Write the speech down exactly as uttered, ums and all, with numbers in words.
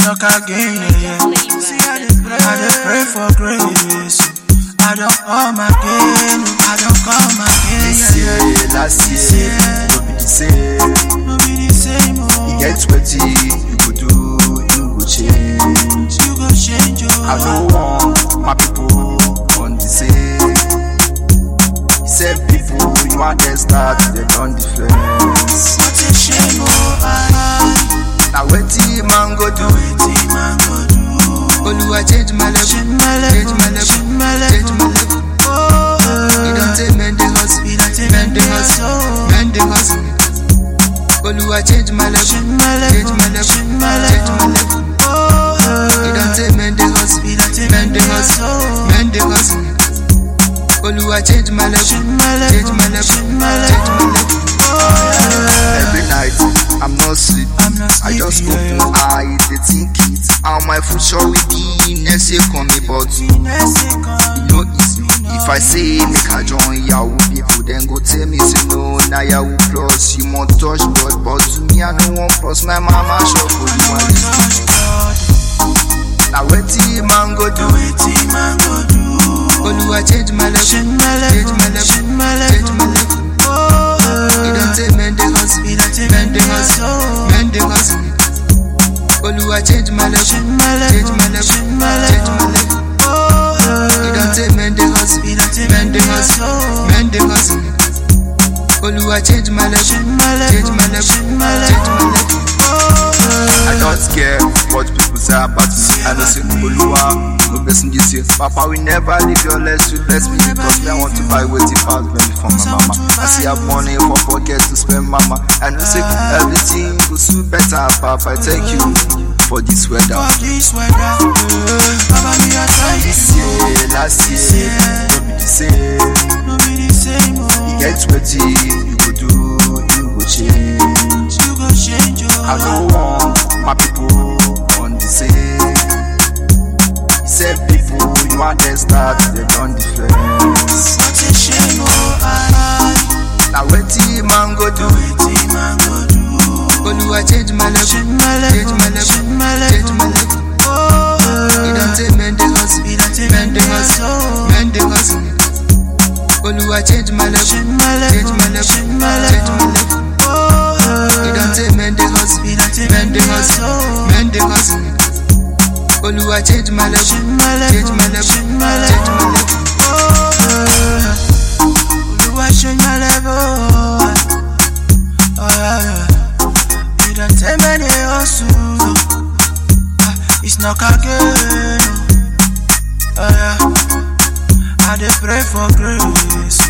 knock again, yeah, yeah. See, I dey pray, I dey pray for grace. I don't come again, I don't come again. This year, last year, no be the same. No be the same, oh. You get sweaty, you go do, you go change. You go change, oh. I don't want my people on the same. Same people, you want to start, they don't difference. What a shame, oh, I. Now wetin man go do? Wetin man go do? Oluwa change my level, Change my level, change my level, change my change level. my level. Oh, You don't take men dey hustle, you don't take men men dey dey hustle, hustle. men dey hustle. Oluwa change my level, Change my level, change my level, change my change my level. level. Oh, You don't take men dey hustle, you don't take men men dey dey hustle, hustle. men dey hustle. Oluwa change my level, Change my level, change my level, change my change my level. level. Oh, Every night I'm not sleep, I'm not I just sleeping, open yeah, yeah. eye, they think it. How my future will be next year coming, but you know easy. If I say make I join Yahoo people, then go tell me say no, na Yahoo plus. You want touch God, but to me I no want plus. My mama shop for you want listen. Now wetin man go do? Wetin man go do? Oluwa change my level, Change my level, change my level, change my change level. my level. Oh, You don't take men dey hustle, you don't take men men dey dey hustle, hustle. men dey hustle. Oluwa change my level, Change my level, change my level, change my change my level. level. Oh, You don't take men dey hustle, you don't take men men dey dey hustle, hustle. men dey hustle. Oluwa change my level, Change my level, change my level, change my change my level. level. Oh, I don't care what people say about me. I know say Oluwa no blessing this year. Papa will never leave your legs to bless me, because me I want to buy wetin pass baby for my mama. I see have money for pocket to spend, mama. I know say everything go soon better, Papa. I thank you for this weather. for this weather, Baba me a try This year, last year, no be the same. no be the same, You oh. get sweaty, you go do, you go change. You go change, I oh. don't want my people on the same. Same people, you want to start, they don't difference. What a shame, oh, I. Now wetin man go do? Wetin man go do? Oluwa change my level, Change my level, change my level, change my change level. my level. Oh, You don't take men dey hustle, you don't take men men dey dey hustle, hustle. men dey hustle. Oluwa change my level, Change my change level, my level, change my change my level. level. Oh, You don't take men dey hustle, you don't take men men dey dey hustle, hustle. men dey hustle. Oluwa change my level, Change my level, change my level, change my change my level. level. Oh, Oluwa change my level. Oh yeah, yeah. You don't take me dey hustle. Ah, it's not again. Oh yeah. I dey pray for grace.